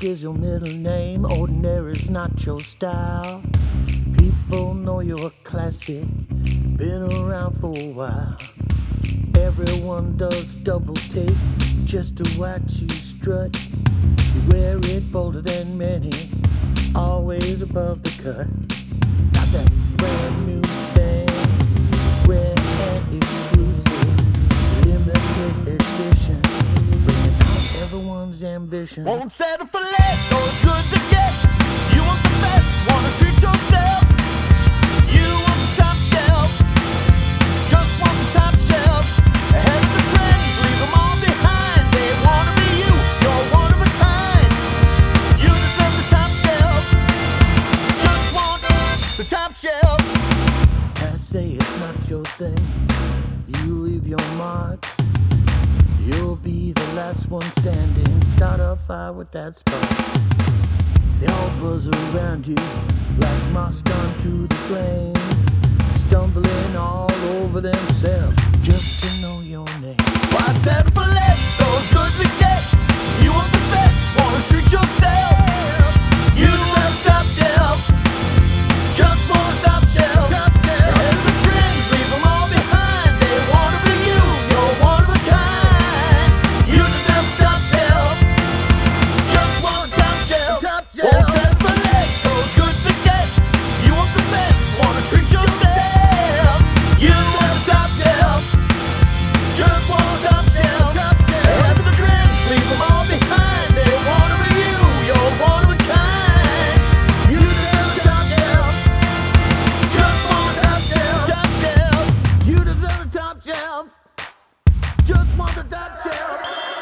is your middle name. Ordinary's not your style. People know you're a classic, been around for a while. Everyone does double take just to watch you strut. You wear it bolder than many, always above the cut. Got that brand new thing, rare and exclusive, limited edition, bringing out everyone's ambition. Won't settle for less, so it's good to get. You want the best, wanna treat yourself. You want the top shelf, just want the top shelf. Ahead of the trends, leave them all behind. They wanna be you, you're one of a kind. You deserve the top shelf, just want the top shelf. I say it's not your thing, you leave your mark. You'll be the last one standing. Start a fire with that spark. They all buzz around you like moss gone to the flame, stumbling all over themselves just to know your name. Why settle for less, so it's good to get. You want the best, wanna treat yourself. You deserve the top shelf, just want the top shelf. Ahead of the trends, leave them all behind. They wanna be you, you're one of a kind. You deserve the top shelf, just want the top shelf. Won't settle for less, so it's good to get. You want the best, wanna treat yourself. You deserve the top shelf, just want the top shelf. Ahead of the trends, leave them all behind. They wanna be you, you're one of a kind. You deserve the top shelf, just want the top shelf. Top shelf. You deserve the top shelf, just want the top shelf.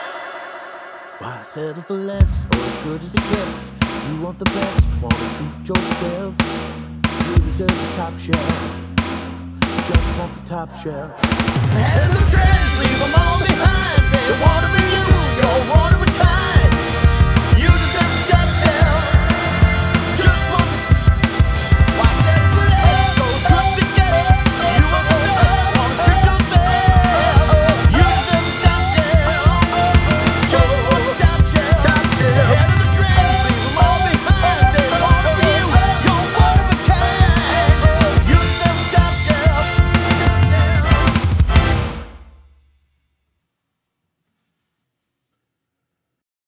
Why settle for less, or as good as it gets? You want the best, wanna treat yourself. You deserve the top shelf, just want the top shelf. Ahead of the